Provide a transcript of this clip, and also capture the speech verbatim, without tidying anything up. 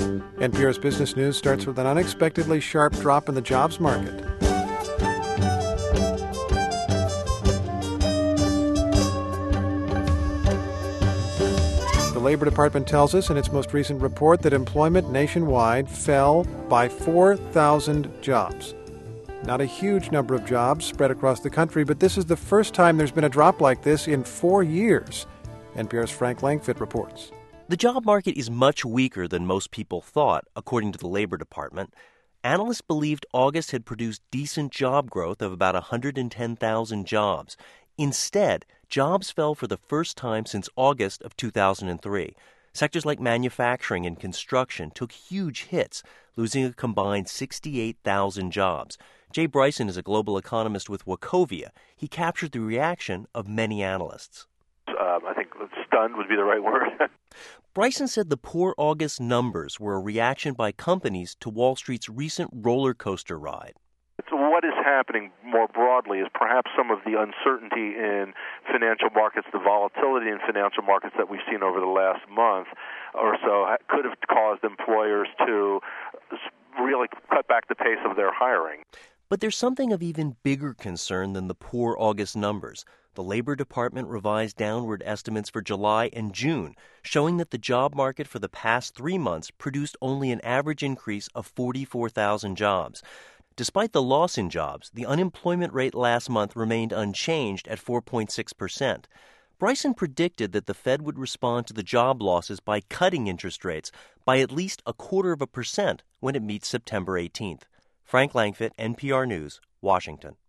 N P R's Business News starts with an unexpectedly sharp drop in the jobs market. The Labor Department tells us in its most recent report that employment nationwide fell by four thousand jobs. Not a huge number of jobs spread across the country, but this is the first time there's been a drop like this in four years. N P R's Frank Langfitt reports. The job market is much weaker than most people thought, according to the Labor Department. Analysts believed August had produced decent job growth of about one hundred ten thousand jobs. Instead, jobs fell for the first time since August of two thousand three. Sectors like manufacturing and construction took huge hits, losing a combined sixty-eight thousand jobs. Jay Bryson is a global economist with Wachovia. He captured the reaction of many analysts. Um, I think stunned would be the right word. Bryson said the poor August numbers were a reaction by companies to Wall Street's recent roller coaster ride. So what is happening more broadly is perhaps some of the uncertainty in financial markets, the volatility in financial markets that we've seen over the last month or so could have caused employers to really cut back the pace of their hiring. But there's something of even bigger concern than the poor August numbers. The Labor Department revised downward estimates for July and June, showing that the job market for the past three months produced only an average increase of forty-four thousand jobs. Despite the loss in jobs, the unemployment rate last month remained unchanged at four point six percent. Bryson predicted that the Fed would respond to the job losses by cutting interest rates by at least a quarter of a percent when it meets September eighteenth. Frank Langfitt, N P R News, Washington.